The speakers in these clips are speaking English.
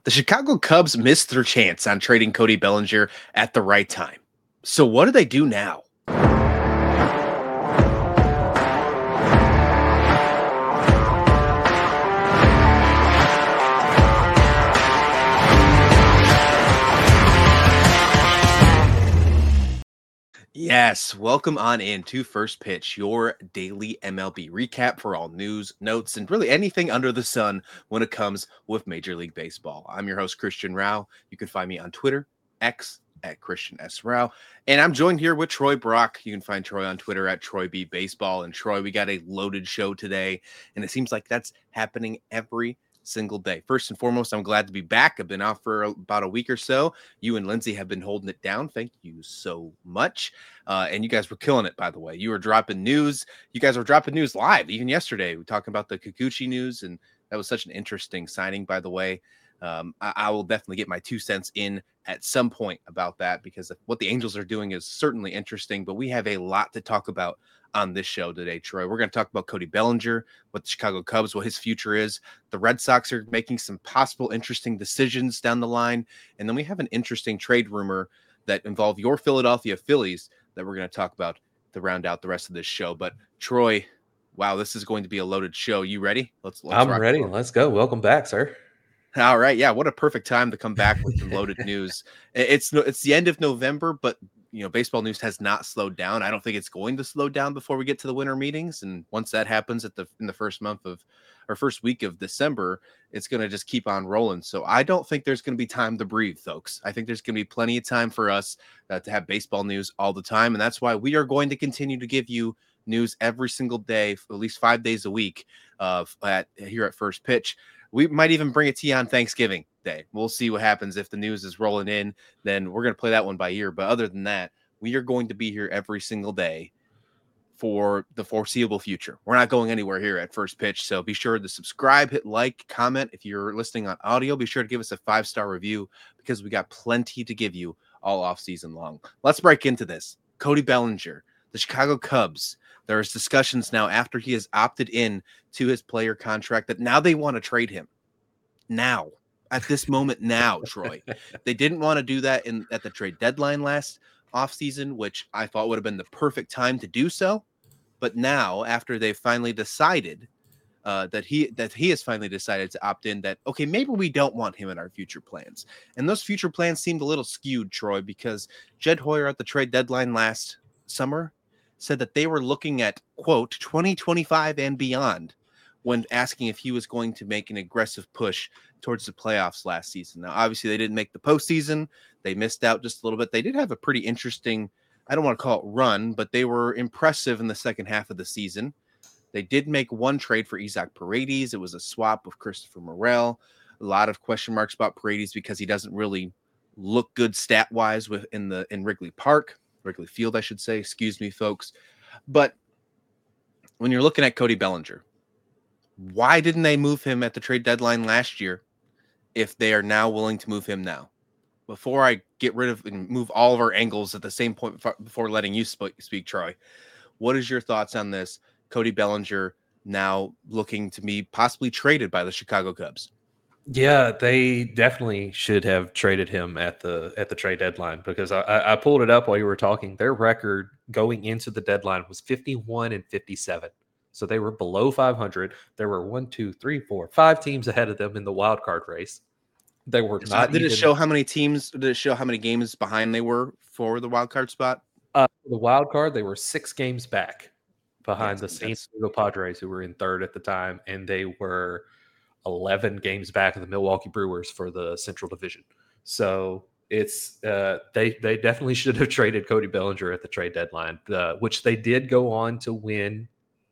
The Chicago Cubs missed their chance on trading Cody Bellinger at the right time. So what do they do now? Yes, welcome on in to First Pitch, your daily MLB recap for all news, notes, and really anything under the sun when it comes with Major League Baseball. I'm your host, Christian Rao. You can find me on Twitter, X at Christian S. Rao. And I'm joined here with Troy Brock. You can find Troy on Twitter at Troy B Baseball. And Troy, we got a loaded show today, and it seems like that's happening every single day. First and foremost, I'm glad to be back. I've been off for about a week or so. You and Lindsay have been holding it down. Thank you so much. And you guys were killing it, by the way. You were dropping news. You guys were dropping news live. Even yesterday, we were talking about the Kikuchi news, and that was such an interesting signing, by the way. I will definitely get my 2 cents in at some point about that, because what the Angels are doing is certainly interesting, but we have a lot to talk about on this show today, Troy. We're going to talk about Cody Bellinger, what the Chicago Cubs, what his future is. The Red Sox are making some possible interesting decisions down the line. And then we have an interesting trade rumor that involve your Philadelphia Phillies that we're going to talk about to round out the rest of this show. But Troy, wow, this is going to be a loaded show. You ready? Let's I'm rock ready. Let's go. Welcome back, sir. All right. Yeah. What a perfect time to come back with some loaded news. It's the end of November, but baseball news has not slowed down. I don't think it's going to slow down before we get to the winter meetings. And once that happens in the first month of or first week of December, it's going to just keep on rolling. So I don't think there's going to be time to breathe, folks. I think there's going to be plenty of time for us to have baseball news all the time. And that's why we are going to continue to give you news every single day, for at least 5 days a week here at First Pitch. We might even bring it to you on Thanksgiving Day. We'll see what happens. If the news is rolling in, then we're going to play that one by ear. But other than that, we are going to be here every single day for the foreseeable future. We're not going anywhere here at First Pitch. So be sure to subscribe, hit like, comment. If you're listening on audio, be sure to give us a 5-star review, because we got plenty to give you all off season long. Let's break into this. Cody Bellinger, the Chicago Cubs. There's discussions now after he has opted in to his player contract that now they want to trade him. Now, at this moment now, Troy. They didn't want to do that at the trade deadline last offseason, which I thought would have been the perfect time to do so. But now, after they've finally decided that he has finally decided to opt in, that, okay, maybe we don't want him in our future plans. And those future plans seemed a little skewed, Troy, because Jed Hoyer at the trade deadline last summer said that they were looking at, quote, 2025 and beyond when asking if he was going to make an aggressive push towards the playoffs last season. Now, obviously, they didn't make the postseason. They missed out just a little bit. They did have a pretty interesting, I don't want to call it run, but they were impressive in the second half of the season. They did make one trade for Isaac Paredes. It was a swap of Christopher Morel. A lot of question marks about Paredes because he doesn't really look good stat-wise in Wrigley Field, I should say. Excuse me, folks. But when you're looking at Cody Bellinger, why didn't they move him at the trade deadline last year if they are now willing to move him now? Before I get rid of and move all of our angles at the same point before letting you speak, Troy, what is your thoughts on this? Cody Bellinger now looking to be possibly traded by the Chicago Cubs. Yeah, they definitely should have traded him at the trade deadline, because I pulled it up while you were talking. Their record going into the deadline was 51-57. So they were below 500. There were 5 teams ahead of them in the wild card race. They were not. Did it show how many teams? Did it show how many games behind they were for the wild card spot? The wild card, they were 6 games back behind the San Diego Padres, who were in third at the time, and they were 11 games back of the Milwaukee Brewers for the Central Division. So it's they definitely should have traded Cody Bellinger at the trade deadline, which they did go on to win,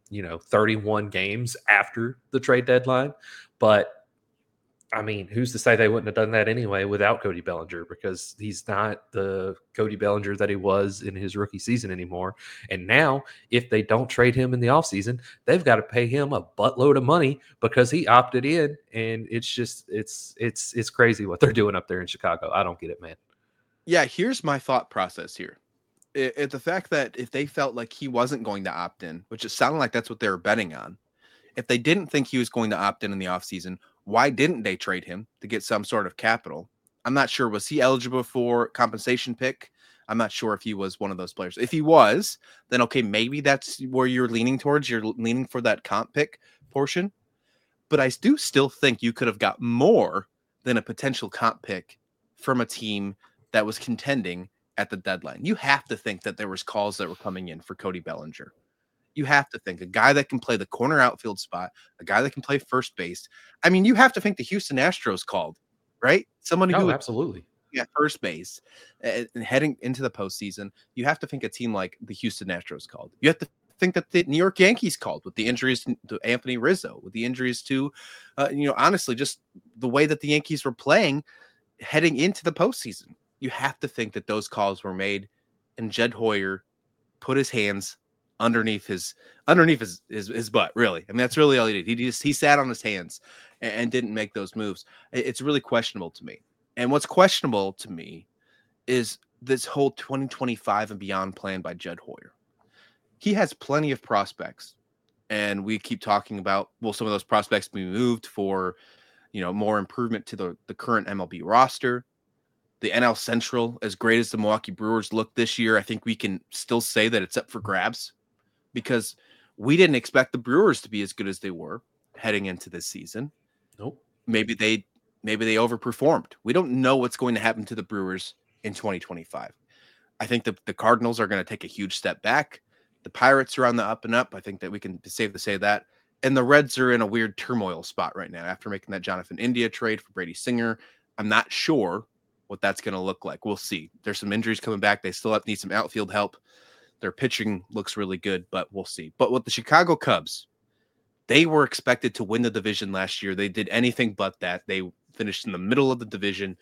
31 games after the trade deadline. But I mean, who's to say they wouldn't have done that anyway without Cody Bellinger, because he's not the Cody Bellinger that he was in his rookie season anymore. And now, if they don't trade him in the offseason, they've got to pay him a buttload of money because he opted in. And it's just, it's crazy what they're doing up there in Chicago. I don't get it, man. Yeah, here's my thought process here. The fact that if they felt like he wasn't going to opt in, which it sounded like that's what they were betting on, if they didn't think he was going to opt in the offseason, Why didn't they trade him to get some sort of capital? I'm not sure. Was he eligible for compensation pick? I'm not sure if he was one of those players. If he was, then okay, maybe that's where you're leaning towards. You're leaning for that comp pick portion. But I do still think you could have got more than a potential comp pick from a team that was contending at the deadline. You have to think that there was calls that were coming in for Cody Bellinger. You have to think a guy that can play the corner outfield spot, a guy that can play first base. I mean, you have to think the Houston Astros called, right? Someone who absolutely at first base and heading into the postseason. You have to think a team like the Houston Astros called. You have to think that the New York Yankees called with the injuries to Anthony Rizzo, with the injuries to, honestly, just the way that the Yankees were playing heading into the postseason. You have to think that those calls were made, and Jed Hoyer put his hands underneath his butt. Really, I mean, that's really all he did. He sat on his hands and didn't make those moves. It's really questionable to me. And what's questionable to me is this whole 2025 and beyond plan by Jed Hoyer. He has plenty of prospects, and we keep talking about, will some of those prospects be moved for, more improvement to the current MLB roster? The NL Central, as great as the Milwaukee Brewers look this year, I think we can still say that it's up for grabs, because we didn't expect the Brewers to be as good as they were heading into this season. Nope. Maybe they overperformed. We don't know what's going to happen to the Brewers in 2025. I think the Cardinals are going to take a huge step back. The Pirates are on the up and up. I think that we can be safe to say that. And the Reds are in a weird turmoil spot right now after making that Jonathan India trade for Brady Singer. I'm not sure what that's going to look like. We'll see. There's some injuries coming back. They still need some outfield help. Their pitching looks really good, but we'll see. But with the Chicago Cubs, they were expected to win the division last year. They did anything but that. They finished in the middle of the division.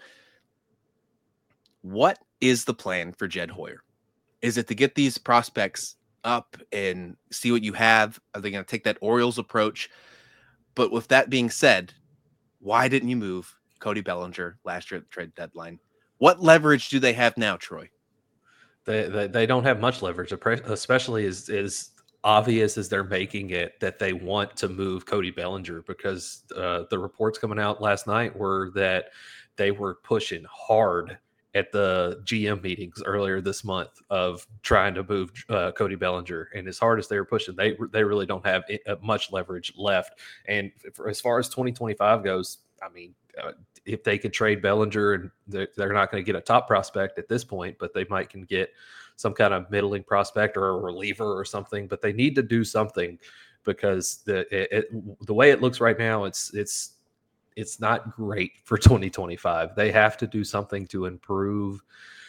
What is the plan for Jed Hoyer? Is it to get these prospects up and see what you have? Are they going to take that Orioles approach? But with that being said, why didn't you move Cody Bellinger last year at the trade deadline? What leverage do they have now, Troy? They don't have much leverage, especially as obvious as they're making it that they want to move Cody Bellinger, because the reports coming out last night were that they were pushing hard at the GM meetings earlier this month of trying to move Cody Bellinger. And as hard as they were pushing, they really don't have much leverage left. And as far as 2025 goes, I mean, if they could trade Bellinger, and they're not going to get a top prospect at this point, but they might can get some kind of middling prospect or a reliever or something. But they need to do something, because the way it looks right now, it's not great for 2025. They have to do something to improve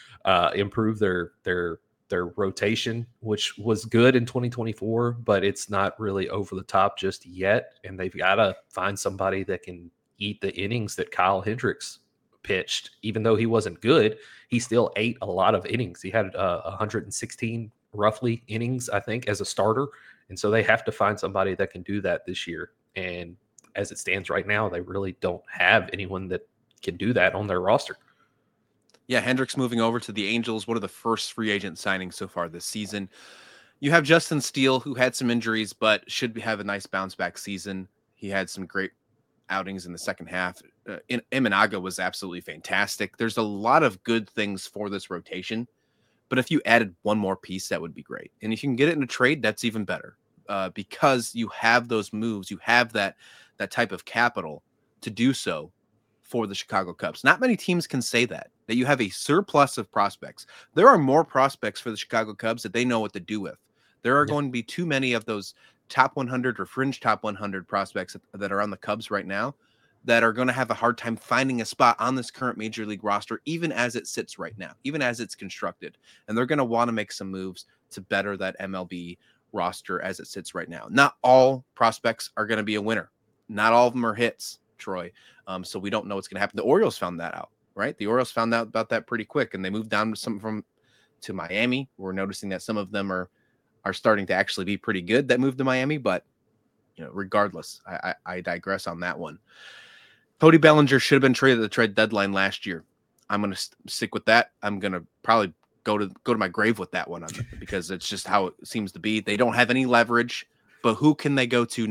their rotation, which was good in 2024, but it's not really over the top just yet. And they've got to find somebody that can eat the innings that Kyle Hendricks pitched. Even though he wasn't good, he still ate a lot of innings. He had 116 roughly innings, I think, as a starter. And so they have to find somebody that can do that this year. And as it stands right now, they really don't have anyone that can do that on their roster. Yeah, Hendricks moving over to the Angels, one of the first free agent signings so far this season. You have Justin Steele, who had some injuries, but should have a nice bounce back season. He had some great outings in the second half. Imanaga was absolutely fantastic. There's a lot of good things for this rotation, but if you added one more piece, that would be great. And if you can get it in a trade, that's even better, because you have those moves. You have that type of capital to do so for the Chicago Cubs. Not many teams can say that you have a surplus of prospects. There are more prospects for the Chicago Cubs that they know what to do with. There are going to be too many of those top 100 or fringe top 100 prospects that are on the Cubs right now that are going to have a hard time finding a spot on this current major league roster, even as it sits right now, even as it's constructed. And they're going to want to make some moves to better that MLB roster as it sits right now. Not all prospects are going to be a winner. Not all of them are hits, Troy. So we don't know what's going to happen. The Orioles found that out, right? The Orioles found out about that pretty quick, and they moved down to Miami. We're noticing that some of them are starting to actually be pretty good that moved to Miami, but regardless, I digress on that one. Cody Bellinger should have been traded at the trade deadline last year. I'm going to stick with that. I'm going to probably go to my grave with that one because it's just how it seems to be. They don't have any leverage, but who can they go to now?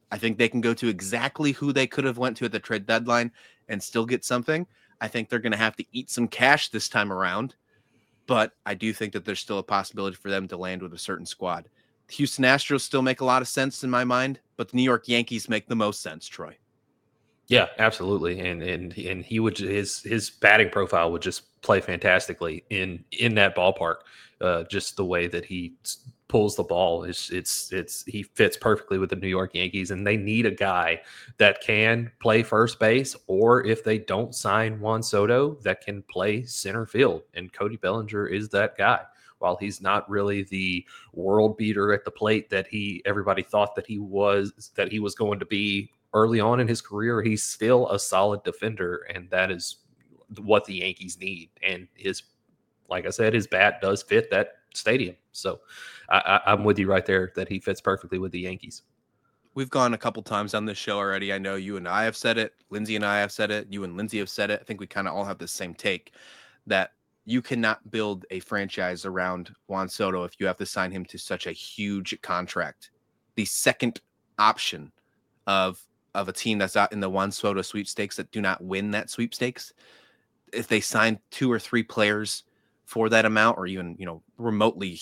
I think they can go to exactly who they could have went to at the trade deadline and still get something. I think they're going to have to eat some cash this time around, but I do think that there's still a possibility for them to land with a certain squad. The Houston Astros still make a lot of sense in my mind, but the New York Yankees make the most sense, Troy. Yeah, absolutely. And he would, his batting profile would just play fantastically in that ballpark. Just the way that he pulls the ball he fits perfectly with the New York Yankees, and they need a guy that can play first base, or if they don't sign Juan Soto, that can play center field. And Cody Bellinger is that guy. While he's not really the world beater at the plate that everybody thought that he was going to be early on in his career, he's still a solid defender, and that is what the Yankees need. And like I said, his bat does fit that stadium. So I'm with you right there that he fits perfectly with the Yankees. We've gone a couple times on this show already. I know you and I have said it. Lindsay and I have said it. You and Lindsay have said it. I think we kind of all have the same take that you cannot build a franchise around Juan Soto if you have to sign him to such a huge contract. The second option of a team that's out in the Juan Soto sweepstakes that do not win that sweepstakes, if they sign 2 or 3 players for that amount, or even, remotely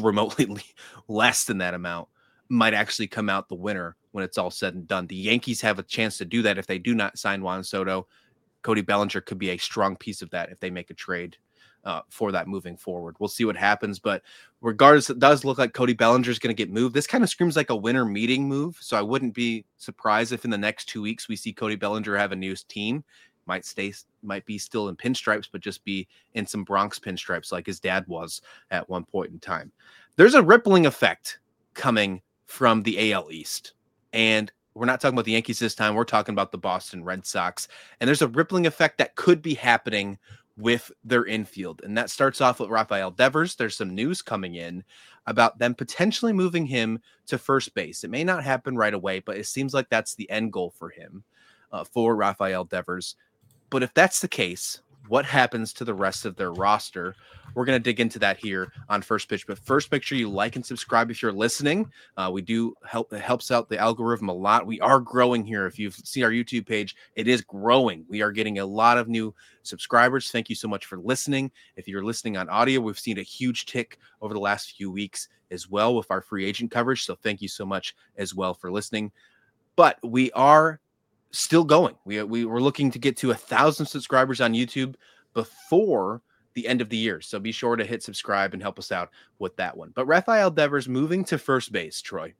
less than that amount, might actually come out the winner when it's all said and done. The Yankees have a chance to do that if they do not sign Juan Soto. Cody Bellinger could be a strong piece of that if they make a trade for that moving forward. We'll see what happens, but regardless, it does look like Cody Bellinger is going to get moved. This kind of screams like a winter meeting move, so I wouldn't be surprised if in the next 2 weeks we see Cody Bellinger have a new team. Might be still in pinstripes, but just be in some Bronx pinstripes like his dad was at one point in time. There's a rippling effect coming from the AL East, and we're not talking about the Yankees this time. We're talking about the Boston Red Sox, and there's a rippling effect that could be happening with their infield, and that starts off with Rafael Devers. There's some news coming in about them potentially moving him to first base. It may not happen right away, but it seems like that's the end goal for him, for Rafael Devers. But if that's the case, what happens to the rest of their roster? We're going to dig into that here on First Pitch. But first, make sure you like and subscribe if you're listening. It helps out the algorithm a lot. We are growing here. If you've seen our YouTube page, it is growing. We are getting a lot of new subscribers. Thank you so much for listening. If you're listening on audio, we've seen a huge tick over the last few weeks as well with our free agent coverage. So thank you so much as well for listening. But we are still going. We were looking to get to 1,000 subscribers on YouTube before the end of the year. So be sure to hit subscribe and help us out with that one. But Rafael Devers moving to first base, Troy.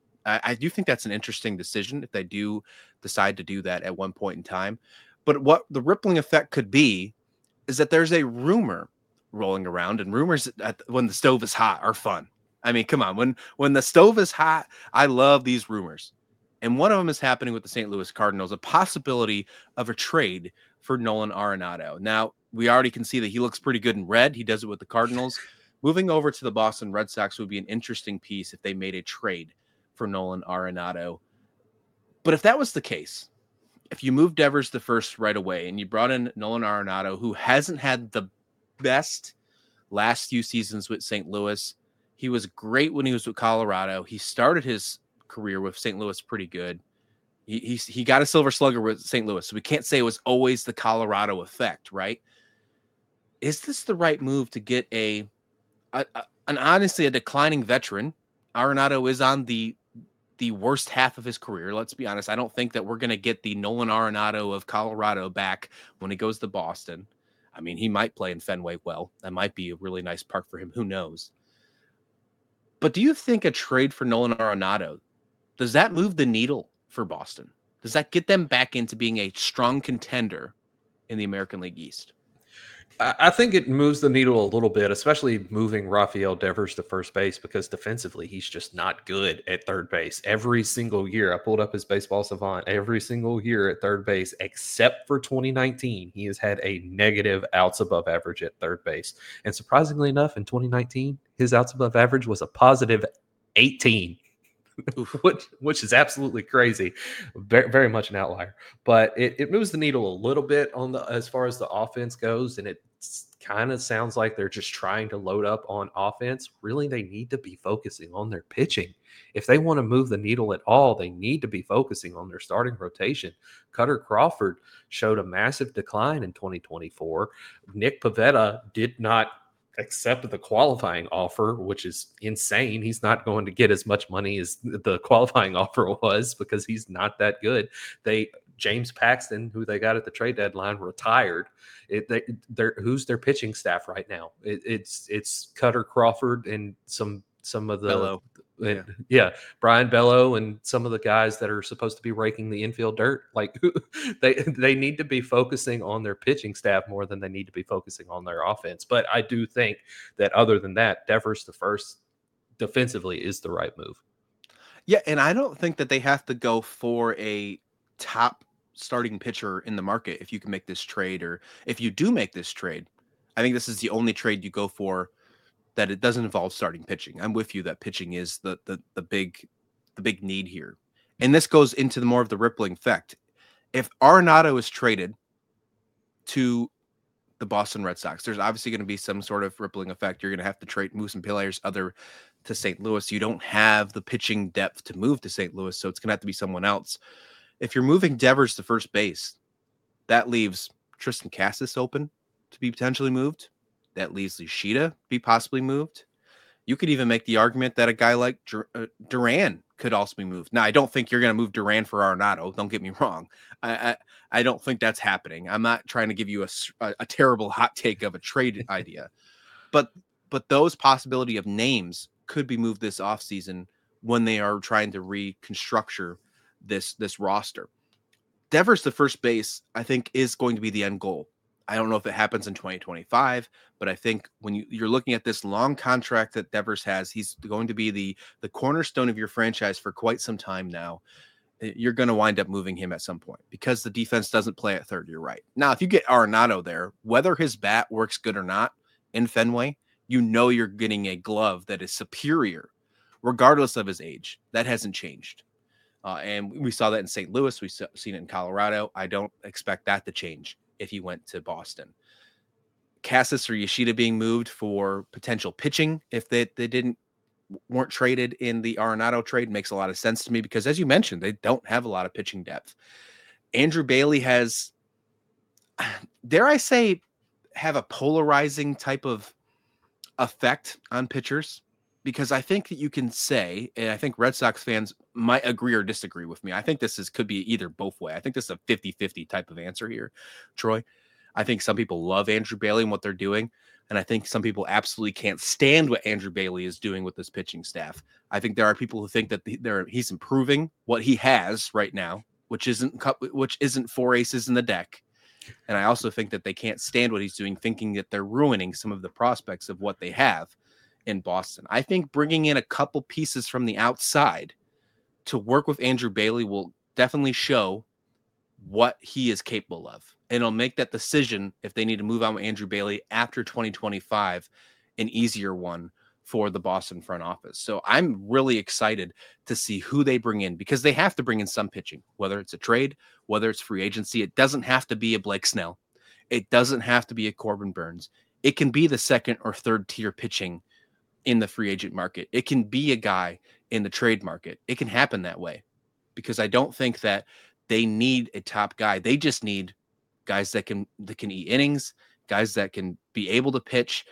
I do think that's an interesting decision if they do decide to do that at one point in time. But what the rippling effect could be is that there's a rumor rolling around, and rumors when the stove is hot are fun. I mean, come on. When the stove is hot, I love these rumors. And one of them is happening with the St. Louis Cardinals, a possibility of a trade for Nolan Arenado. Now, we already can see that he looks pretty good in red. He does it with the Cardinals. Moving over to the Boston Red Sox would be an interesting piece if they made a trade for Nolan Arenado. But if that was the case, if you moved Devers to first right away and you brought in Nolan Arenado, who hasn't had the best last few seasons with St. Louis, he was great when he was with Colorado. He started his career with St. Louis pretty good. He got a silver slugger with St. Louis, so we can't say it was always the Colorado effect, right? Is this the right move to get an honestly a declining veteran? Arenado is on the worst half of his career. Let's be honest. I don't think that we're going to get the Nolan Arenado of Colorado back when he goes to Boston. I mean, he might play in Fenway well. That might be a really nice park for him. Who knows? But do you think a trade for Nolan Arenado, does that move the needle for Boston? Does that get them back into being a strong contender in the American League East? I think it moves the needle a little bit, especially moving Rafael Devers to first base, because defensively, he's just not good at third base. Every single year, I pulled up his Baseball Savant, every single year at third base, except for 2019, he has had a negative outs above average at third base. And surprisingly enough, in 2019, his outs above average was a positive 18. which is absolutely crazy. Very, very much an outlier, but it moves the needle a little bit on as far as the offense goes, and it kind of sounds like they're just trying to load up on offense. Really, they need to be focusing on their pitching. If they want to move the needle at all, they need to be focusing on their starting rotation. Cutter Crawford showed a massive decline in 2024. Nick Pivetta did not accept the qualifying offer, which is insane. He's not going to get as much money as the qualifying offer was because he's not that good. James Paxton, who they got at the trade deadline, retired. Who's their pitching staff right now? It's Cutter Crawford and some of the Bello. Brian Bello and some of the guys that are supposed to be raking the infield dirt. Like they need to be focusing on their pitching staff more than they need to be focusing on their offense. But I do think that other than that, Devers the first defensively is the right move. Yeah, and I don't think that they have to go for a top starting pitcher in the market if you can make this trade, or if you do make this trade. I think this is the only trade you go for that it doesn't involve starting pitching. I'm with you that pitching is the big need here. And this goes into the more of the rippling effect. If Arenado is traded to the Boston Red Sox, there's obviously going to be some sort of rippling effect. You're going to have to move some players to St. Louis. You don't have the pitching depth to move to St. Louis, so it's going to have to be someone else. If you're moving Devers to first base, that leaves Tristan Cassis open to be potentially moved. That leaves Yoshida to be possibly moved. You could even make the argument that a guy like Duran could also be moved. Now, I don't think you're going to move Duran for Arenado. Don't get me wrong. I don't think that's happening. I'm not trying to give you a terrible hot take of a trade idea. But those possibility of names could be moved this offseason when they are trying to reconstructure this roster. Devers to first base, I think, is going to be the end goal. I don't know if it happens in 2025, but I think when you're looking at this long contract that Devers has, he's going to be the cornerstone of your franchise for quite some time now. You're going to wind up moving him at some point because the defense doesn't play at third. You're right. Now, if you get Arenado there, whether his bat works good or not in Fenway, you're getting a glove that is superior, regardless of his age. That hasn't changed. And we saw that in St. Louis. We've seen it in Colorado. I don't expect that to change if he went to Boston. Cassis or Yoshida being moved for potential pitching if they weren't traded in the Arenado trade makes a lot of sense to me because, as you mentioned, they don't have a lot of pitching depth. Andrew Bailey has, dare I say, have a polarizing type of effect on pitchers, because I think that you can say, and I think Red Sox fans might agree or disagree with me. I think this could be either both way. I think this is a 50-50 type of answer here, Troy. I think some people love Andrew Bailey and what they're doing. And I think some people absolutely can't stand what Andrew Bailey is doing with this pitching staff. I think there are people who think that he's improving what he has right now, which isn't 4 aces in the deck. And I also think that they can't stand what he's doing, thinking that they're ruining some of the prospects of what they have in Boston. I think bringing in a couple pieces from the outside to work with Andrew Bailey will definitely show what he is capable of. And it'll make that decision, if they need to move on with Andrew Bailey after 2025, an easier one for the Boston front office. So I'm really excited to see who they bring in, because they have to bring in some pitching, whether it's a trade, whether it's free agency. It doesn't have to be a Blake Snell. It doesn't have to be a Corbin Burns. It can be the second or third tier pitching in the free agent market. It can be a guy in the trade market. It can happen that way, because I don't think that they need a top guy. They just need guys that can eat innings, guys that can be able to pitch,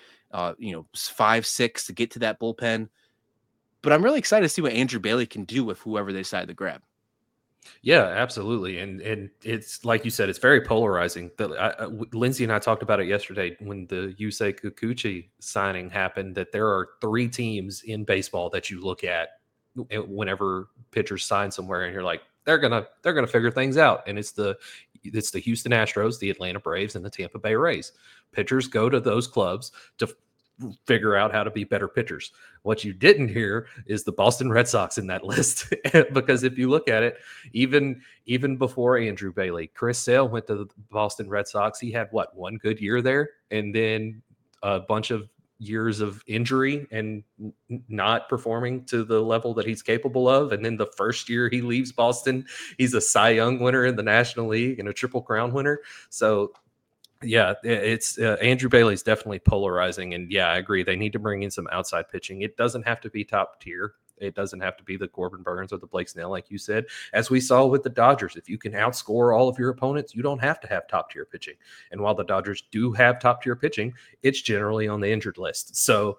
5-6 to get to that bullpen. But I'm really excited to see what Andrew Bailey can do with whoever they decide to grab. Yeah, absolutely. And it's like you said, it's very polarizing. Lindsay and I talked about it yesterday when the Yusei Kikuchi signing happened, that there are 3 teams in baseball that you look at whenever pitchers sign somewhere and you're like, they're gonna figure things out. And it's the Houston Astros, the Atlanta Braves, and the Tampa Bay Rays. Pitchers go to those clubs to figure out how to be better pitchers. What you didn't hear is the Boston Red Sox in that list, because if you look at it, even before Andrew Bailey, Chris Sale went to the Boston Red Sox. He had one good year there, and then a bunch of years of injury and not performing to the level that he's capable of. And then the first year he leaves Boston, he's a Cy Young winner in the National League and a Triple Crown winner. So Yeah, it's Andrew Bailey's definitely polarizing, and yeah, I agree. They need to bring in some outside pitching. It doesn't have to be top tier. It doesn't have to be the Corbin Burns or the Blake Snell, like you said. As we saw with the Dodgers, if you can outscore all of your opponents, you don't have to have top tier pitching. And while the Dodgers do have top tier pitching, it's generally on the injured list. So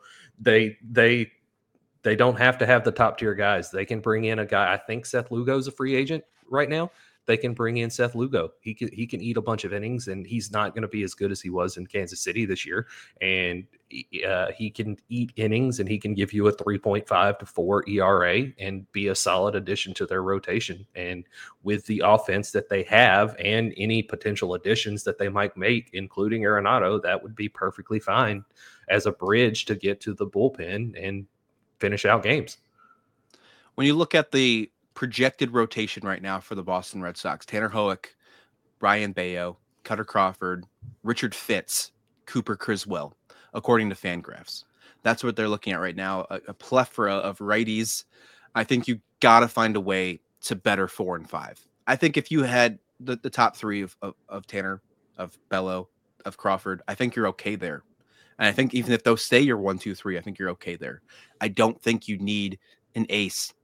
they don't have to have the top tier guys. They can bring in a guy. I think Seth Lugo is a free agent right now. They can bring in Seth Lugo. He can eat a bunch of innings, and he's not going to be as good as he was in Kansas City this year. And he can eat innings, and he can give you a 3.5 to 4 ERA and be a solid addition to their rotation. And with the offense that they have and any potential additions that they might make, including Arenado, that would be perfectly fine as a bridge to get to the bullpen and finish out games. When you look at the projected rotation right now for the Boston Red Sox, Tanner Hoek, Brian Bayo, Cutter Crawford, Richard Fitz, Cooper Criswell, according to Fangraphs. That's what they're looking at right now, a plethora of righties. I think you got to find a way to better 4 and 5. I think if you had the top three of Tanner, of Bello, of Crawford, I think you're okay there. And I think even if those stay your 1, 2, 3, I think you're okay there. I don't think you need an ace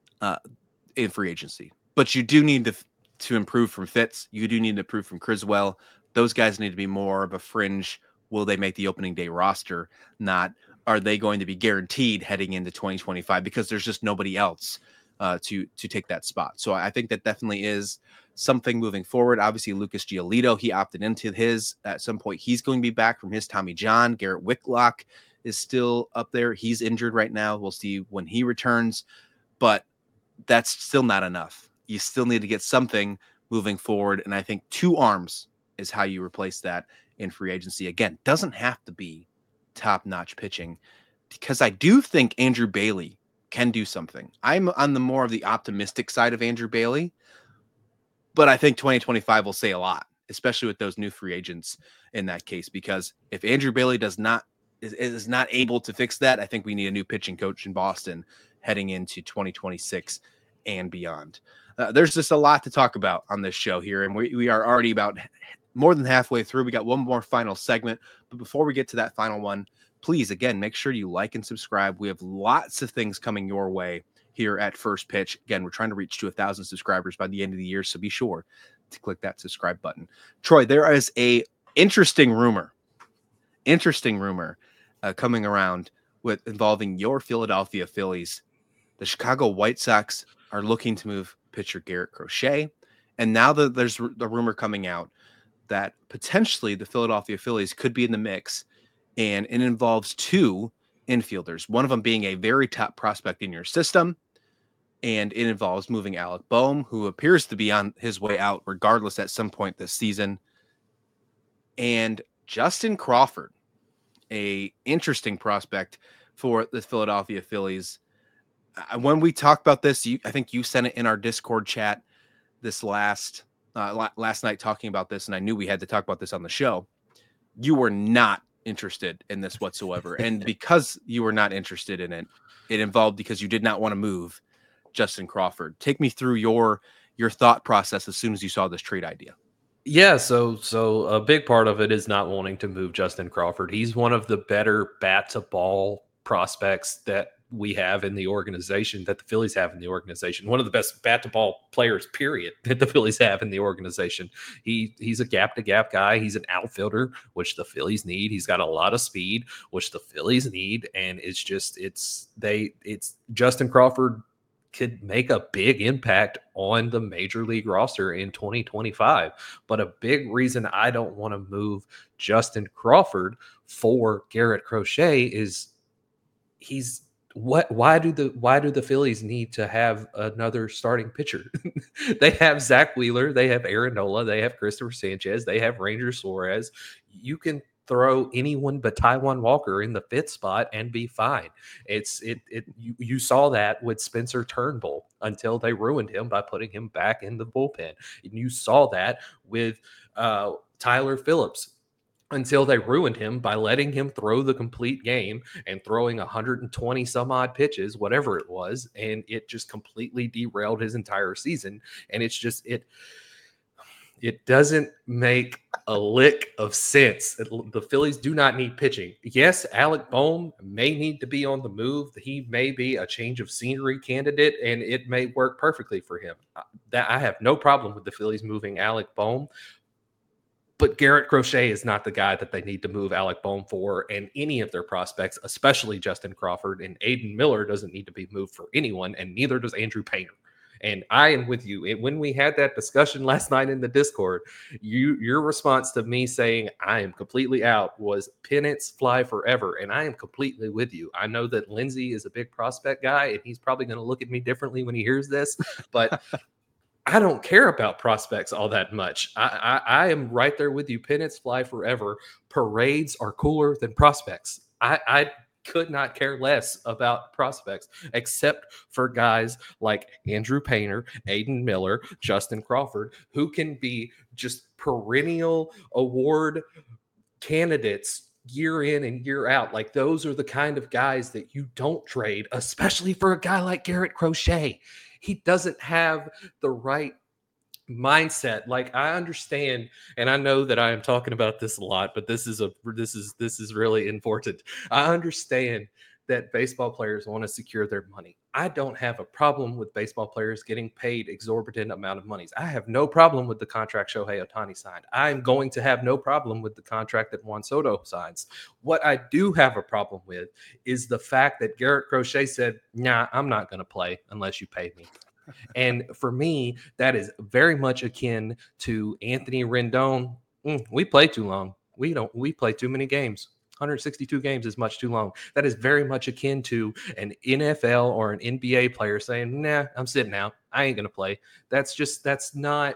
in free agency, but you do need to improve from Fitz. You do need to improve from Criswell. Those guys need to be more of a fringe. Will they make the opening day roster? Not are they going to be guaranteed heading into 2025 because there's just nobody else to take that spot. So I think that definitely is something moving forward. Obviously, Lucas Giolito, he opted into his at some point. He's going to be back from his Tommy John. Garrett Whitlock is still up there. He's injured right now. We'll see when he returns, but that's still not enough. You still need to get something moving forward. And I think 2 arms is how you replace that in free agency. Again, doesn't have to be top-notch pitching, because I do think Andrew Bailey can do something. I'm on the more of the optimistic side of Andrew Bailey, but I think 2025 will say a lot, especially with those new free agents in that case, because if Andrew Bailey is not able to fix that, I think we need a new pitching coach in Boston heading into 2026 and beyond. There's just a lot to talk about on this show here, and we are already about more than halfway through. We got one more final segment, but before we get to that final one, please, again, make sure you like and subscribe. We have lots of things coming your way here at First Pitch. Again, we're trying to reach to 1,000 subscribers by the end of the year, so be sure to click that subscribe button. Troy, there is a interesting rumor coming around involving your Philadelphia Phillies. The Chicago White Sox are looking to move pitcher Garrett Crochet, and now there's the rumor coming out that potentially the Philadelphia Phillies could be in the mix, and it involves 2 infielders, one of them being a very top prospect in your system, and it involves moving Alec Boehm, who appears to be on his way out regardless at some point this season, and Justin Crawford, a interesting prospect for the Philadelphia Phillies. When we talked about this, I think you sent it in our Discord chat this last night talking about this, and I knew we had to talk about this on the show. You were not interested in this whatsoever. And because you were not interested in it, it involved because you did not want to move Justin Crawford. Take me through your thought process as soon as you saw this trade idea. Yeah, so a big part of it is not wanting to move Justin Crawford. He's one of the better bat to ball prospects that we have in the organization, that the Phillies have in the organization. One of the best bat to ball players, period, that the Phillies have in the organization. He's a gap to gap guy. He's an outfielder, which the Phillies need. He's got a lot of speed, which the Phillies need. And it's Justin Crawford could make a big impact on the major league roster in 2025. But a big reason I don't want to move Justin Crawford for Garrett Crochet is why do the Phillies need to have another starting pitcher? They have Zach Wheeler, they have Aaron Nola, they have Christopher Sanchez, they have Ranger Suarez. You can throw anyone but Taijuan Walker in the 5th spot and be fine. You saw that with Spencer Turnbull until they ruined him by putting him back in the bullpen. And you saw that with Tyler Phillips until they ruined him by letting him throw the complete game and throwing 120 some odd pitches, whatever it was. And it just completely derailed his entire season. And It doesn't make a lick of sense. The Phillies do not need pitching. Yes, Alec Bohm may need to be on the move. He may be a change of scenery candidate, and it may work perfectly for him. I have no problem with the Phillies moving Alec Bohm, but Garrett Crochet is not the guy that they need to move Alec Bohm for, and any of their prospects, especially Justin Crawford and Aiden Miller, doesn't need to be moved for anyone, and neither does Andrew Painter. And I am with you. And when we had that discussion last night in the Discord, your response to me saying I am completely out was pennants fly forever. And I am completely with you. I know that Lindsey is a big prospect guy, and he's probably going to look at me differently when he hears this, but I don't care about prospects all that much. I am right there with you. Pennants fly forever. Parades are cooler than prospects. I could not care less about prospects, except for guys like Andrew Painter, Aiden Miller, Justin Crawford, who can be just perennial award candidates year in and year out. Like, those are the kind of guys that you don't trade, especially for a guy like Garrett Crochet. He doesn't have the right mindset. Like, I understand, and I know that I am talking about this a lot, but this is really important. I understand that baseball players want to secure their money. I don't have a problem with baseball players getting paid exorbitant amount of monies. I have no problem with the contract Shohei Ohtani signed. I'm going to have no problem with the contract that Juan Soto signs. What I do have a problem with is the fact that Garrett Crochet said, nah, I'm not going to play unless you pay me. And for me, that is very much akin to Anthony Rendon. We play too long. We play too many games. 162 games is much too long. That is very much akin to an NFL or an NBA player saying, nah, I'm sitting out. I ain't going to play. That's not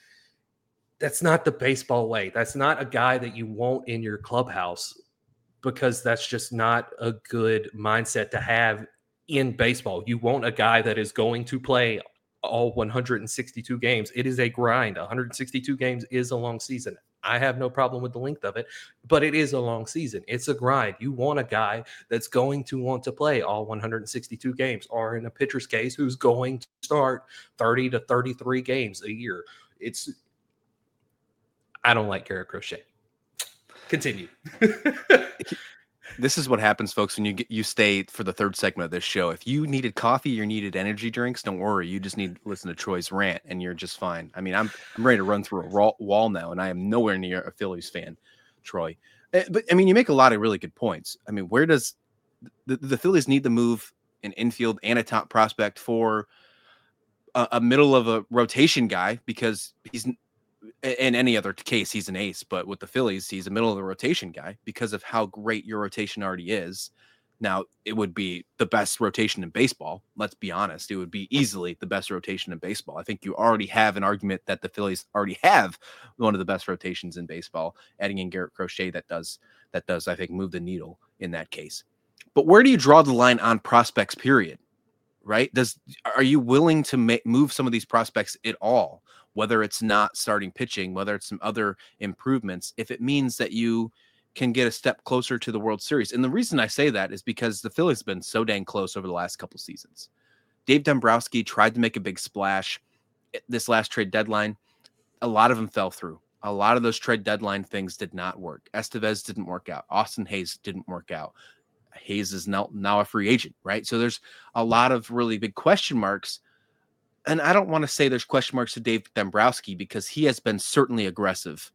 the baseball way. That's not a guy that you want in your clubhouse, because that's just not a good mindset to have in baseball. You want a guy that is going to play all 162 games. It is a grind. 162 games is a long season. I have no problem with the length of it, but it is a long season. It's a grind. You want a guy that's going to want to play all 162 games, or in a pitcher's case, who's going to start 30 to 33 games a year. I don't like Garrett Crochet. Continue. This is what happens, folks, when you stay for the third segment of this show. If you needed coffee or needed energy drinks, don't worry. You just need to listen to Troy's rant, and you're just fine. I mean, I'm ready to run through a wall now, and I am nowhere near a Phillies fan, Troy. But I mean, you make a lot of really good points. I mean, where does the Phillies need to move an infield and a top prospect for a middle of a rotation guy? Because he's, in any other case, he's an ace, but with the Phillies, he's a middle of the rotation guy because of how great your rotation already is. Now, it would be the best rotation in baseball. Let's be honest. It would be easily the best rotation in baseball. I think you already have an argument that the Phillies already have one of the best rotations in baseball. Adding in Garrett Crochet, that does, I think, move the needle in that case. But where do you draw the line on prospects, period? Right? Are you willing to move some of these prospects at all? Whether it's not starting pitching, whether it's some other improvements, if it means that you can get a step closer to the World Series. And the reason I say that is because the Phillies have been so dang close over the last couple seasons. Dave Dombrowski tried to make a big splash this last trade deadline. A lot of them fell through. A lot of those trade deadline things did not work. Estevez didn't work out. Austin Hayes didn't work out. Hayes is now a free agent, right? So there's a lot of really big question marks. And I don't want to say there's question marks to Dave Dombrowski, because he has been certainly aggressive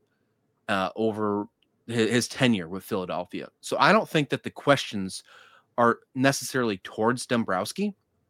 over his tenure with Philadelphia. So I don't think that the questions are necessarily towards Dombrowski,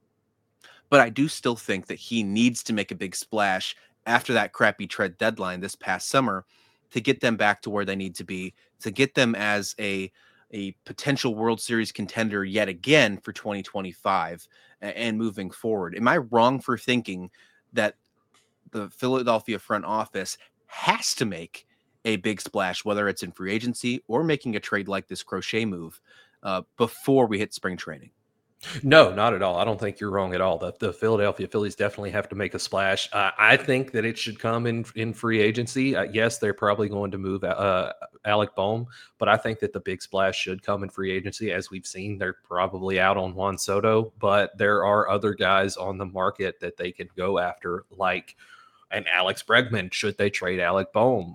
but I do still think that he needs to make a big splash after that crappy trade deadline this past summer to get them back to where they need to be, to get them as a potential World Series contender yet again for 2025 and moving forward. Am I wrong for thinking that the Philadelphia front office has to make a big splash, whether it's in free agency or making a trade like this Crochet move before we hit spring training? No, not at all. I don't think you're wrong at all. The Philadelphia Phillies definitely have to make a splash. I think that it should come in free agency. Yes, they're probably going to move Alec Bohm, but I think that the big splash should come in free agency. As we've seen, they're probably out on Juan Soto, but there are other guys on the market that they could go after, like And Alex Bregman, should they trade Alec Boehm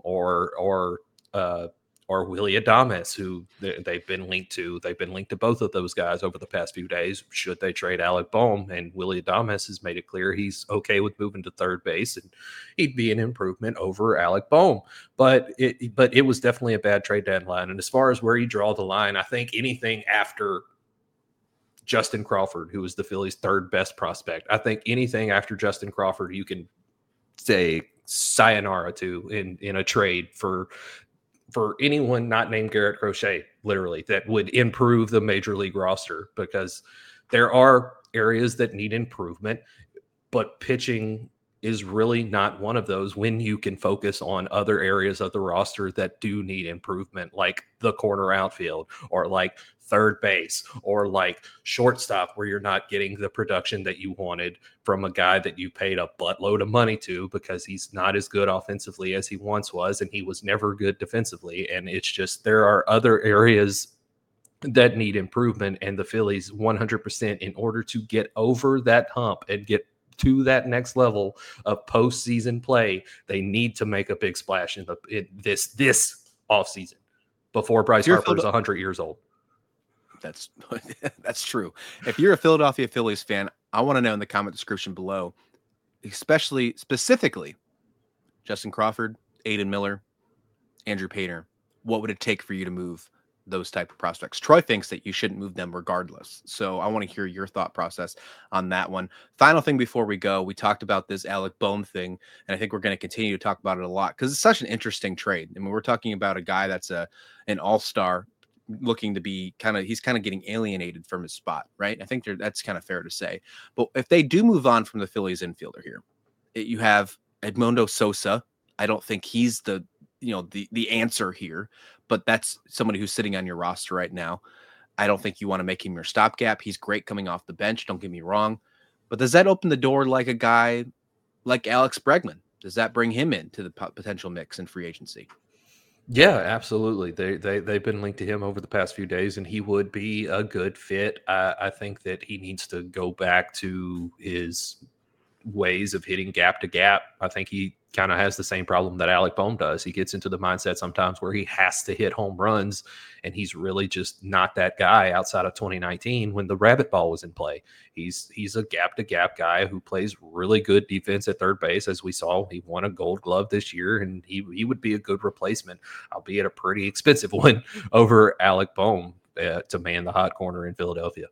or Willie Adames, who they've been linked to? They've been linked to both of those guys over the past few days. Should they trade Alec Boehm? And Willie Adames has made it clear he's okay with moving to third base, and he'd be an improvement over Alec Boehm. But it was definitely a bad trade deadline. And as far as where you draw the line, I think anything after Justin Crawford, who is the Phillies' third best prospect, I think anything after Justin Crawford, you can say sayonara to in a trade for anyone not named Garrett Crochet, literally, that would improve the major league roster, because there are areas that need improvement, but pitching is really not one of those when you can focus on other areas of the roster that do need improvement, like the corner outfield, or like third base, or like shortstop, where you're not getting the production that you wanted from a guy that you paid a buttload of money to, because he's not as good offensively as he once was, and he was never good defensively. And it's just, there are other areas that need improvement, and the Phillies 100%, in order to get over that hump and get to that next level of postseason play, they need to make a big splash in this offseason before Bryce Harper is 100 years old. That's true. If you're a Philadelphia Phillies fan, I want to know in the comment description below, specifically Justin Crawford, Aiden Miller, Andrew Painter, what would it take for you to move those type of prospects? Troy thinks that you shouldn't move them regardless. So I want to hear your thought process on that one. Final thing before we go, we talked about this Alec Boehm thing, and I think we're going to continue to talk about it a lot because it's such an interesting trade. I mean, we're talking about a guy that's an all-star, looking to be he's kind of getting alienated from his spot, right? I think that's kind of fair to say. But if they do move on from the Phillies infielder here, you have Edmundo Sosa. I don't think he's the answer here, but that's somebody who's sitting on your roster right now. I don't think you want to make him your stopgap. He's great coming off the bench, don't get me wrong. But does that open the door like a guy like Alex Bregman? Does that bring him into the potential mix in free agency? Yeah, absolutely. They've been linked to him over the past few days, and he would be a good fit. I think that he needs to go back to his ways of hitting gap to gap. I think he kind of has the same problem that Alec Boehm does. He gets into the mindset sometimes where he has to hit home runs, and he's really just not that guy outside of 2019 when the rabbit ball was in play. He's a gap to gap guy who plays really good defense at third base. As we saw, he won a Gold Glove this year, and he would be a good replacement, albeit a pretty expensive one, over Alec Boehm to man the hot corner in Philadelphia.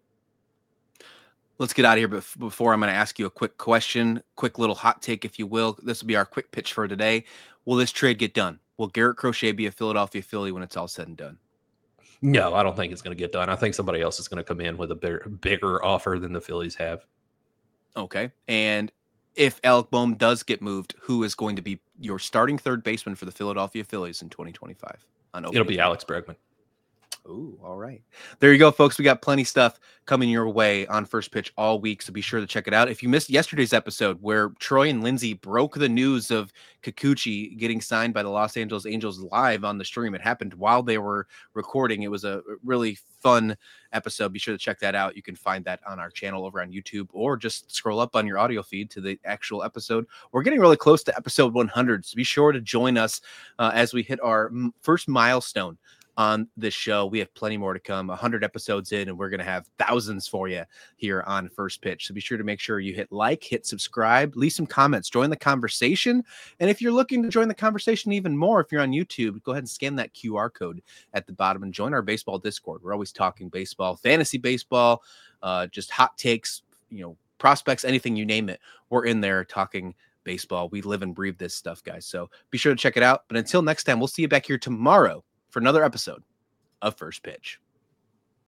Let's get out of here. But before, I'm going to ask you a quick question, quick little hot take, if you will. This will be our quick pitch for today. Will this trade get done? Will Garrett Crochet be a Philadelphia Philly when it's all said and done? No, I don't think it's going to get done. I think somebody else is going to come in with a bigger offer than the Phillies have. Okay. And if Alec Boehm does get moved, who is going to be your starting third baseman for the Philadelphia Phillies in 2025? It'll be Alex Bregman. Ooh, all right. There you go, folks. We got plenty of stuff coming your way on First Pitch all week, so be sure to check it out. If you missed yesterday's episode where Troy and Lindsay broke the news of Kikuchi getting signed by the Los Angeles Angels live on the stream, it happened while they were recording. It was a really fun episode. Be sure to check that out. You can find that on our channel over on YouTube, or just scroll up on your audio feed to the actual episode. We're getting really close to episode 100, so be sure to join us as we hit our first milestone on this show. We have plenty more to come, 100 episodes in, and we're going to have thousands for you here on First Pitch. So be sure to make sure you hit like, hit subscribe, leave some comments, join the conversation. And if you're looking to join the conversation even more, if you're on YouTube, go ahead and scan that QR code at the bottom and join our baseball Discord. We're always talking baseball, fantasy baseball, just hot takes, prospects, anything, you name it. We're in there talking baseball. We live and breathe this stuff, guys. So be sure to check it out. But until next time, we'll see you back here tomorrow for another episode of First Pitch.